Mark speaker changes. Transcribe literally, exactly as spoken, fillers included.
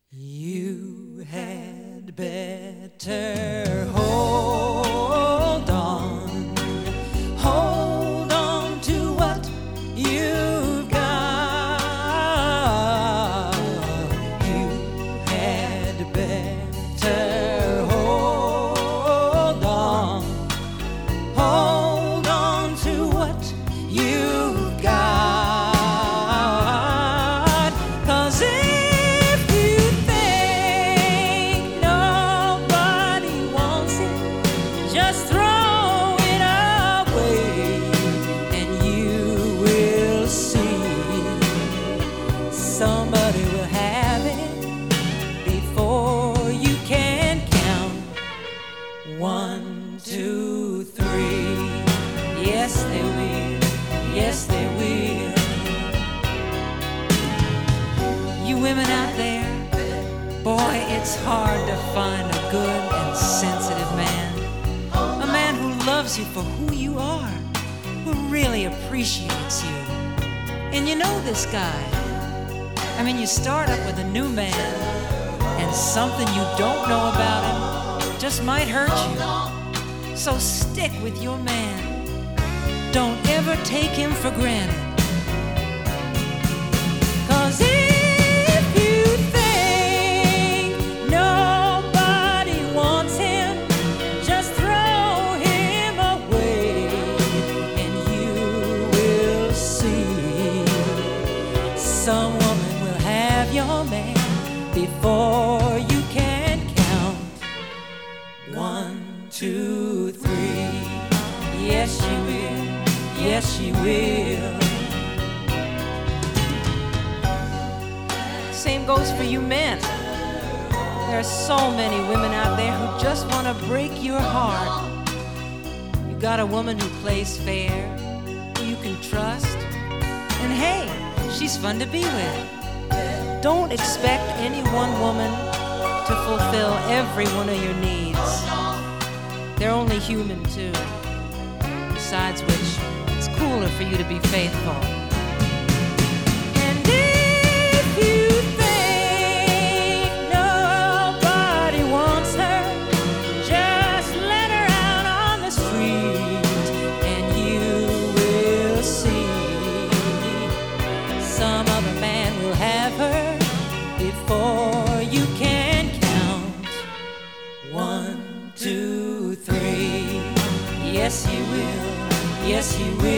Speaker 1: You had better hold on, hold on to what you've got. You had better hold on, hold on to what you've got. 'Cause it just throw it away, and you will see somebody will have it before you can count one, two, three. Yes, they will. Yes, they will. You women out there, boy, it's hard to find a good and sensitive man. A man who loves you for who you are, who really appreciates you. And you know this guy. I mean, you start up with a new man, and something you don't know about him just might hurt you. So stick with your man. Don't ever take him for granted. 'Cause if you think nobody wants him, just throw him away, and you will see some woman will have your man before you can count one, two, three. Yes, she will. Yes, she will. Same goes for you men. There are so many women out there who just want to break your heart. You got a woman who plays fair, who you can trust, and hey, she's fun to be with. Don't expect any one woman to fulfill every one of your needs. They're only human too. Besides which, it's cooler for you to be faithful. And if you think nobody wants her, just let her out on the street, and you will see some other man will have her before you can count one, two, three. Yes, he will. Yes, he will.